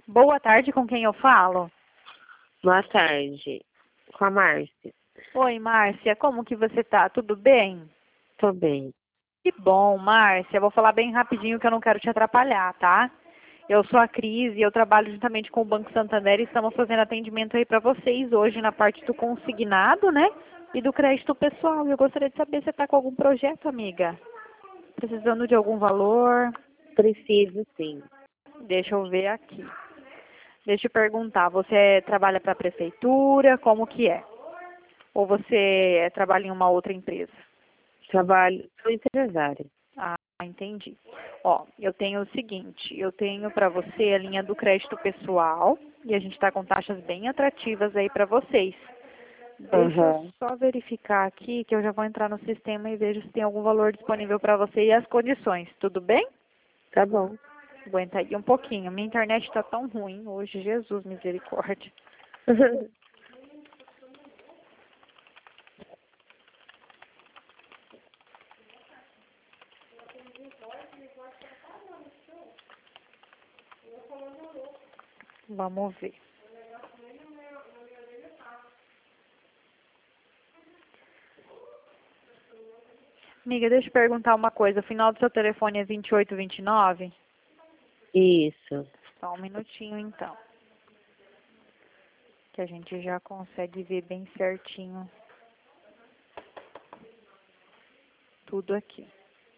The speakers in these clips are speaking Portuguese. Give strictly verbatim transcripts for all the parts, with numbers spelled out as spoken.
Boa tarde, com quem eu falo? Boa tarde. Com a Márcia. Oi, Márcia, como que você tá? Tudo bem? Tô bem. Que bom, Márcia. Vou falar bem rapidinho que eu não quero te atrapalhar, tá? Eu sou a Cris e eu trabalho juntamente com o Banco Santander e estamos fazendo atendimento aí para vocês hoje na parte do consignado, né? E do crédito pessoal. Eu gostaria de saber se você está com algum projeto, amiga. Precisando de algum valor? Preciso sim. Deixa eu ver aqui. Deixa eu perguntar, você trabalha para a prefeitura? Como que é? Ou você trabalha em uma outra empresa? Trabalho, sou empresária. Ah, entendi. Ó, eu tenho o seguinte, eu tenho para você a linha do crédito pessoal e a gente está com taxas bem atrativas aí para vocês. Deixa eu Aham. só verificar aqui que eu já vou entrar no sistema e vejo se tem algum valor disponível para você e as condições, tudo bem? Tá bom. Aguenta aí um pouquinho. Minha internet está tão ruim hoje, Jesus, misericórdia. Vamos ver. Amiga, deixa eu perguntar uma coisa. O final do seu telefone é vinte e oito vinte e nove? Isso. Só um minutinho, então. Que a gente já consegue ver bem certinho tudo aqui.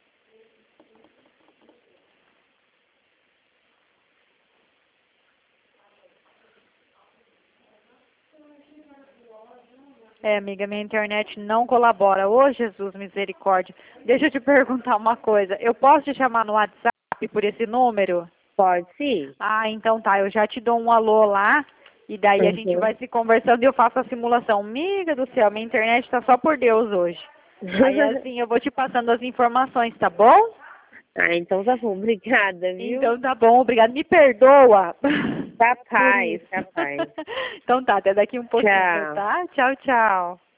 É, amiga, minha internet não colabora. Ô, Jesus, misericórdia. Deixa eu te perguntar uma coisa. Eu posso te chamar no WhatsApp por esse número? Pode sim. Ah, então tá. Eu já te dou um alô lá. E daí a gente vai Uhum. se conversando e eu faço a simulação. Amiga do céu, minha internet tá só por Deus hoje. Aí assim eu vou te passando as informações, tá bom? Ah, então tá bom. Obrigada, viu? Então tá bom, obrigada. Me perdoa por Capaz, isso. capaz. Então tá, até daqui um pouquinho, Tchau. tá? Tchau, tchau.